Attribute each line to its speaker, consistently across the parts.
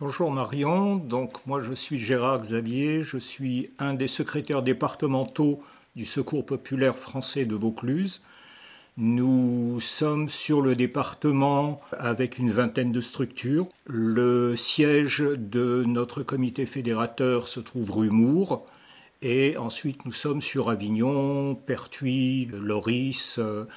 Speaker 1: Bonjour Marion, donc moi je suis Gérard Xavier, je suis un des secrétaires départementaux du Secours populaire français de Vaucluse. Nous sommes sur le département avec une vingtaine de structures. Le siège de notre comité fédérateur se trouve rue Moore. Et ensuite, nous sommes sur Avignon, Pertuis, Loris,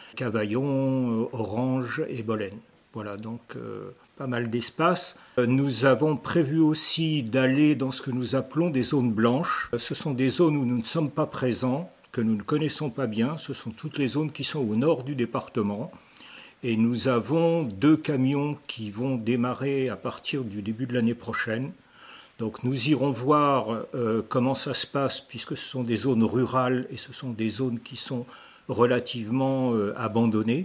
Speaker 1: Cavaillon, Orange et Bolène. Voilà, donc pas mal d'espace. Nous avons prévu aussi d'aller dans ce que nous appelons des zones blanches. Ce sont des zones où nous ne sommes pas présents, que nous ne connaissons pas bien. Ce sont toutes les zones qui sont au nord du département. Et nous avons 2 camions qui vont démarrer à partir du début de l'année prochaine. Donc nous irons voir comment ça se passe, puisque ce sont des zones rurales et ce sont des zones qui sont relativement abandonnées.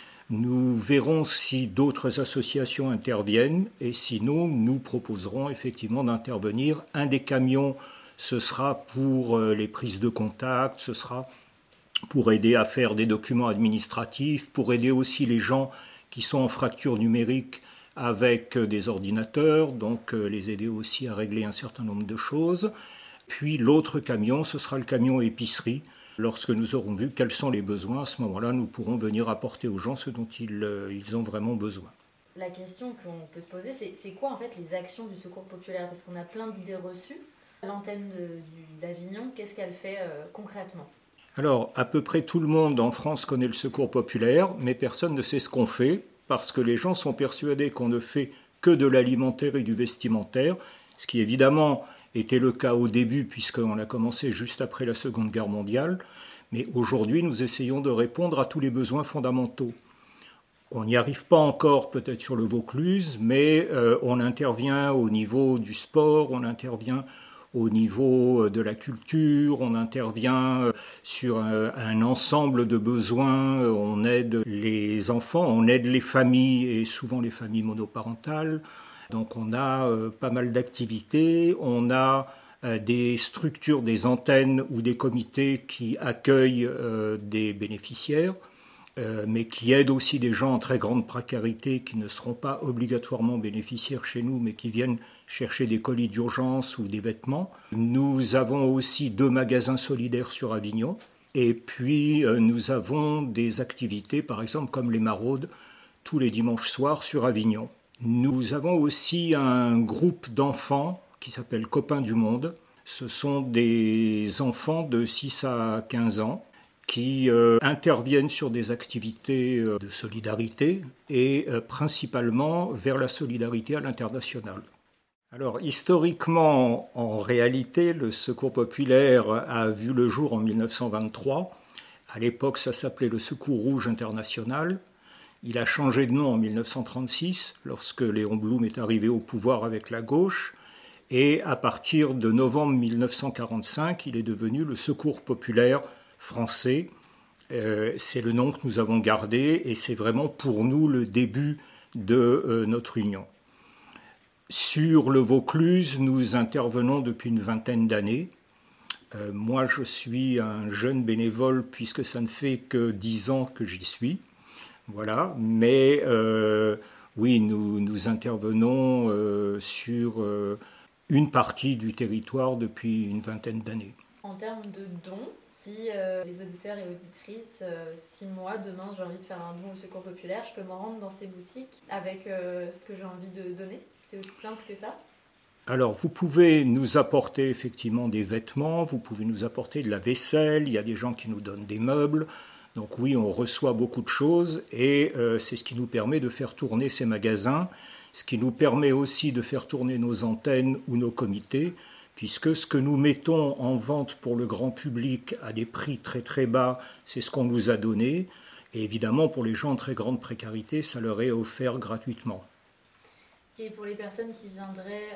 Speaker 1: Nous verrons si d'autres associations interviennent et sinon nous proposerons effectivement d'intervenir. Un des camions, ce sera pour les prises de contact, ce sera pour aider à faire des documents administratifs, pour aider aussi les gens qui sont en fracture numérique avec des ordinateurs, donc les aider aussi à régler un certain nombre de choses. Puis l'autre camion, ce sera le camion épicerie. Lorsque nous aurons vu quels sont les besoins, à ce moment-là, nous pourrons venir apporter aux gens ce dont ils ont vraiment besoin.
Speaker 2: La question qu'on peut se poser, c'est quoi en fait les actions du Secours populaire? Parce qu'on a plein d'idées reçues. L'antenne d'Avignon, qu'est-ce qu'elle fait concrètement?
Speaker 1: Alors, à peu près tout le monde en France connaît le Secours populaire, mais personne ne sait ce qu'on fait, parce que les gens sont persuadés qu'on ne fait que de l'alimentaire et du vestimentaire, ce qui évidemment était le cas au début, puisqu'on a commencé juste après la Seconde Guerre mondiale, mais aujourd'hui nous essayons de répondre à tous les besoins fondamentaux. On n'y arrive pas encore peut-être sur le Vaucluse, mais on intervient au niveau du sport, on intervient au niveau de la culture, on intervient sur un ensemble de besoins, on aide les enfants, on aide les familles et souvent les familles monoparentales. Donc on a pas mal d'activités, on a des structures, des antennes ou des comités qui accueillent des bénéficiaires, mais qui aident aussi des gens en très grande précarité qui ne seront pas obligatoirement bénéficiaires chez nous, mais qui viennent chercher des colis d'urgence ou des vêtements. Nous avons aussi 2 magasins solidaires sur Avignon. Et puis nous avons des activités, par exemple comme les maraudes, tous les dimanches soirs sur Avignon. Nous avons aussi un groupe d'enfants qui s'appelle Copains du Monde. Ce sont des enfants de 6 à 15 ans qui interviennent sur des activités de solidarité et principalement vers la solidarité à l'international. Alors historiquement, en réalité, le Secours populaire a vu le jour en 1923. À l'époque, ça s'appelait le Secours rouge international. Il a changé de nom en 1936, lorsque Léon Blum est arrivé au pouvoir avec la gauche. Et à partir de novembre 1945, il est devenu le Secours populaire français. C'est le nom que nous avons gardé et c'est vraiment pour nous le début de notre union. Sur le Vaucluse, nous intervenons depuis une vingtaine d'années. Moi, je suis un jeune bénévole puisque ça ne fait que 10 ans que j'y suis. Voilà, mais oui, nous intervenons sur une partie du territoire depuis une vingtaine d'années.
Speaker 2: En termes de dons, si les auditeurs et auditrices, si moi, demain, j'ai envie de faire un don au Secours populaire, je peux me rendre dans ces boutiques avec ce que j'ai envie de donner? C'est aussi simple que ça?
Speaker 1: Alors, vous pouvez nous apporter effectivement des vêtements, vous pouvez nous apporter de la vaisselle, il y a des gens qui nous donnent des meubles. Donc oui, on reçoit beaucoup de choses et c'est ce qui nous permet de faire tourner ces magasins, ce qui nous permet aussi de faire tourner nos antennes ou nos comités, puisque ce que nous mettons en vente pour le grand public à des prix très très bas, c'est ce qu'on nous a donné. Et évidemment, pour les gens en très grande précarité, ça leur est offert gratuitement.
Speaker 2: Et pour les personnes qui viendraient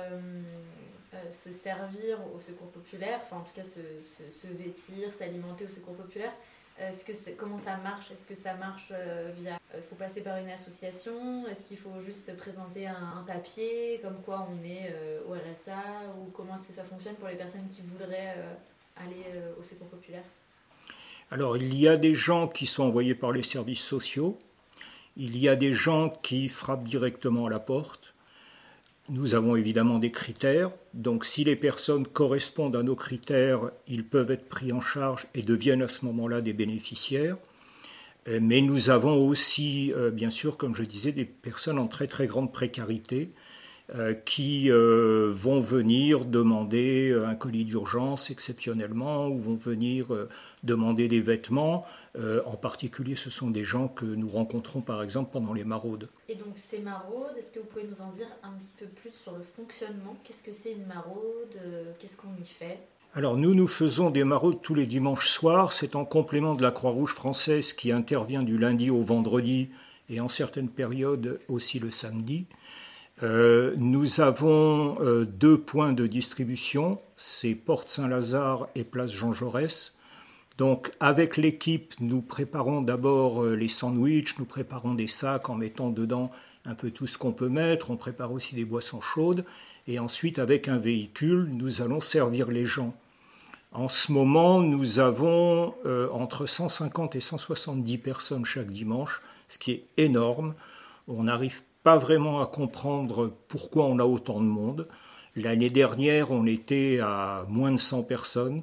Speaker 2: se servir au Secours populaire, enfin en tout cas se vêtir, s'alimenter au Secours populaire, comment ça marche? Est-ce que ça marche via... faut passer par une association? Est-ce qu'il faut juste présenter un papier comme quoi on est au RSA? Ou comment est-ce que ça fonctionne pour les personnes qui voudraient aller au Secours populaire?
Speaker 1: Alors, il y a des gens qui sont envoyés par les services sociaux. Il y a des gens qui frappent directement à la porte. Nous avons évidemment des critères, donc si les personnes correspondent à nos critères, ils peuvent être pris en charge et deviennent à ce moment-là des bénéficiaires. Mais nous avons aussi, bien sûr, comme je disais, des personnes en très très grande précarité qui vont venir demander un colis d'urgence exceptionnellement ou vont venir demander des vêtements. En particulier, ce sont des gens que nous rencontrons par exemple pendant les maraudes.
Speaker 2: Et donc ces maraudes, est-ce que vous pouvez nous en dire un petit peu plus sur le fonctionnement? Qu'est-ce que c'est une maraude? Qu'est-ce qu'on y fait?
Speaker 1: Alors nous faisons des maraudes tous les dimanches soirs. C'est en complément de la Croix-Rouge française qui intervient du lundi au vendredi et en certaines périodes aussi le samedi. Nous avons 2 points de distribution, c'est Porte Saint-Lazare et Place Jean Jaurès. Donc avec l'équipe, nous préparons d'abord les sandwichs, nous préparons des sacs en mettant dedans un peu tout ce qu'on peut mettre, on prépare aussi des boissons chaudes et ensuite avec un véhicule, nous allons servir les gens. En ce moment, nous avons entre 150 et 170 personnes chaque dimanche, ce qui est énorme. On n'arrive pas vraiment à comprendre pourquoi on a autant de monde. L'année dernière, on était à moins de 100 personnes.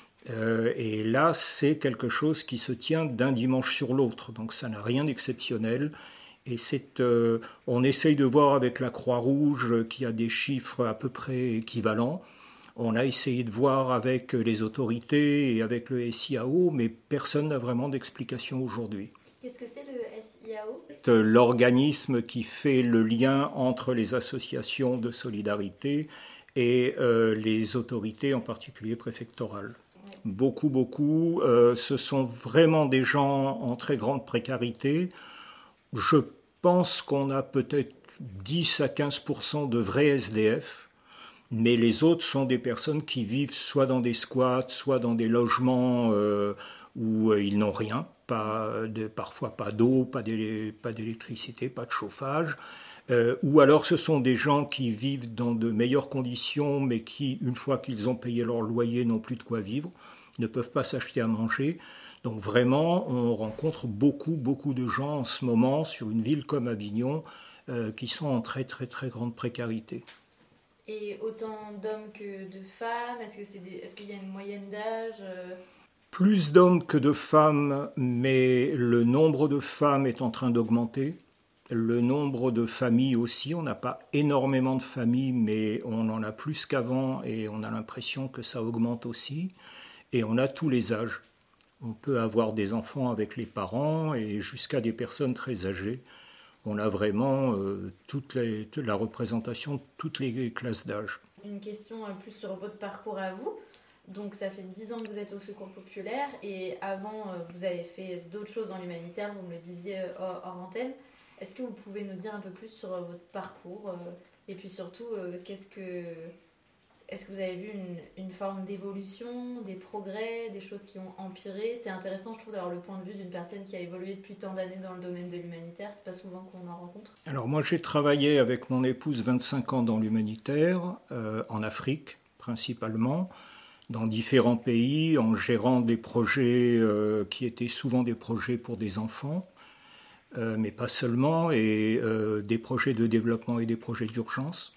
Speaker 1: Et là, c'est quelque chose qui se tient d'un dimanche sur l'autre. Donc ça n'a rien d'exceptionnel. Et on essaye de voir avec la Croix-Rouge qui a des chiffres à peu près équivalents. On a essayé de voir avec les autorités et avec le SIAO, mais personne n'a vraiment d'explication aujourd'hui.
Speaker 2: Qu'est-ce que c'est le SIAO?
Speaker 1: L'organisme qui fait le lien entre les associations de solidarité et les autorités, en particulier préfectorales. Ouais. Beaucoup. Ce sont vraiment des gens en très grande précarité. Je pense qu'on a peut-être 10 à 15% de vrais SDF. Mais les autres sont des personnes qui vivent soit dans des squats, soit dans des logements où ils n'ont rien, parfois pas d'eau, pas d'électricité, pas de chauffage. Ou alors ce sont des gens qui vivent dans de meilleures conditions, mais qui, une fois qu'ils ont payé leur loyer, n'ont plus de quoi vivre, ne peuvent pas s'acheter à manger. Donc vraiment, on rencontre beaucoup de gens en ce moment sur une ville comme Avignon qui sont en très très grande précarité.
Speaker 2: Et autant d'hommes que de femmes? Est-ce qu'il y a une moyenne d'âge?
Speaker 1: Plus d'hommes que de femmes, mais le nombre de femmes est en train d'augmenter. Le nombre de familles aussi. On n'a pas énormément de familles, mais on en a plus qu'avant et on a l'impression que ça augmente aussi. Et on a tous les âges. On peut avoir des enfants avec les parents et jusqu'à des personnes très âgées. On a vraiment toute la représentation de toutes les classes d'âge.
Speaker 2: Une question plus sur votre parcours à vous. Donc ça fait 10 ans que vous êtes au Secours Populaire et avant vous avez fait d'autres choses dans l'humanitaire, vous me le disiez hors antenne. Est-ce que vous pouvez nous dire un peu plus sur votre parcours et puis surtout est-ce que vous avez vu une forme d'évolution, des progrès, des choses qui ont empiré? C'est intéressant, je trouve, d'avoir le point de vue d'une personne qui a évolué depuis tant d'années dans le domaine de l'humanitaire. C'est pas souvent qu'on en rencontre.
Speaker 1: Alors moi, j'ai travaillé avec mon épouse 25 ans dans l'humanitaire, en Afrique principalement, dans différents pays, en gérant des projets qui étaient souvent des projets pour des enfants, mais pas seulement, et des projets de développement et des projets d'urgence.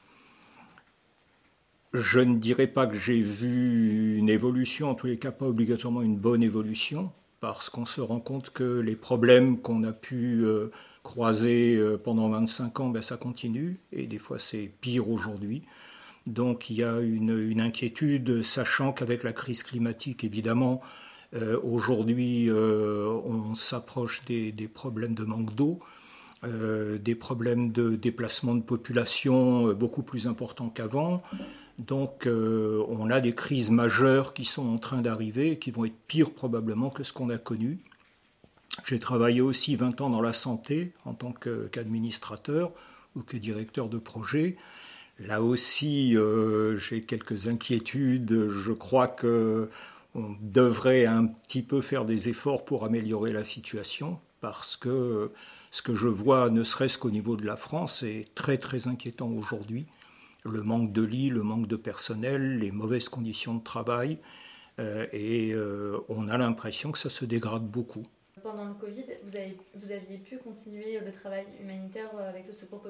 Speaker 1: Je ne dirais pas que j'ai vu une évolution, en tous les cas pas obligatoirement une bonne évolution, parce qu'on se rend compte que les problèmes qu'on a pu croiser pendant 25 ans, ça continue, et des fois c'est pire aujourd'hui. Donc il y a une inquiétude, sachant qu'avec la crise climatique, évidemment, aujourd'hui on s'approche des problèmes de manque d'eau, des problèmes de déplacement de population beaucoup plus importants qu'avant. Donc on a des crises majeures qui sont en train d'arriver et qui vont être pires probablement que ce qu'on a connu. J'ai travaillé aussi 20 ans dans la santé en tant qu'administrateur ou que directeur de projet. Là aussi, j'ai quelques inquiétudes. Je crois qu'on devrait un petit peu faire des efforts pour améliorer la situation parce que ce que je vois, ne serait-ce qu'au niveau de la France, est très inquiétant aujourd'hui. Le manque de lits, le manque de personnel, les mauvaises conditions de travail, et on a l'impression que ça se dégrade beaucoup.
Speaker 2: Pendant le Covid, vous aviez pu continuer le travail humanitaire avec le Secours Populaire ?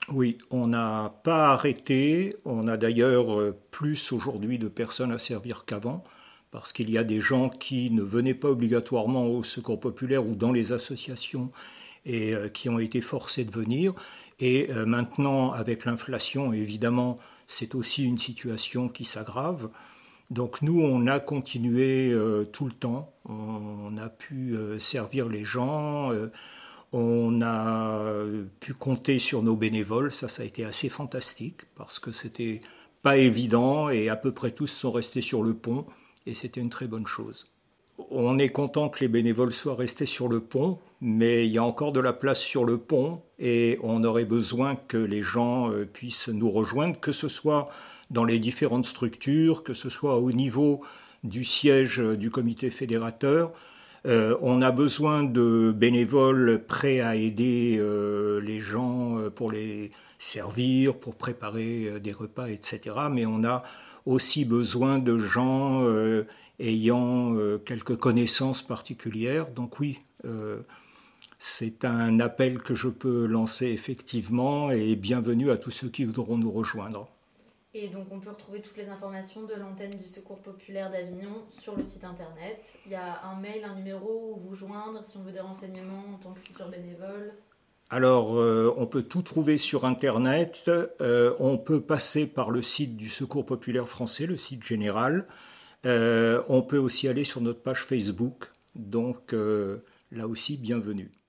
Speaker 1: Oui, on n'a pas arrêté. On a d'ailleurs plus aujourd'hui de personnes à servir qu'avant, parce qu'il y a des gens qui ne venaient pas obligatoirement au secours populaire ou dans les associations et qui ont été forcés de venir. Et maintenant, avec l'inflation, évidemment, c'est aussi une situation qui s'aggrave. Donc nous, on a continué tout le temps. On a pu servir les gens. On a pu compter sur nos bénévoles, ça a été assez fantastique parce que c'était pas évident et à peu près tous sont restés sur le pont et c'était une très bonne chose. On est content que les bénévoles soient restés sur le pont, mais il y a encore de la place sur le pont et on aurait besoin que les gens puissent nous rejoindre, que ce soit dans les différentes structures, que ce soit au niveau du siège du comité fédérateur. On a besoin de bénévoles prêts à aider les gens pour les servir, pour préparer des repas, etc. Mais on a aussi besoin de gens ayant quelques connaissances particulières. Donc oui, c'est un appel que je peux lancer effectivement et bienvenue à tous ceux qui voudront nous rejoindre.
Speaker 2: Et donc on peut retrouver toutes les informations de l'antenne du Secours populaire d'Avignon sur le site internet. Il y a un mail, un numéro où vous joindre si on veut des renseignements en tant que futur bénévole.
Speaker 1: Alors, on peut tout trouver sur Internet. On peut passer par le site du Secours populaire français, le site général. On peut aussi aller sur notre page Facebook. Donc, là aussi, bienvenue.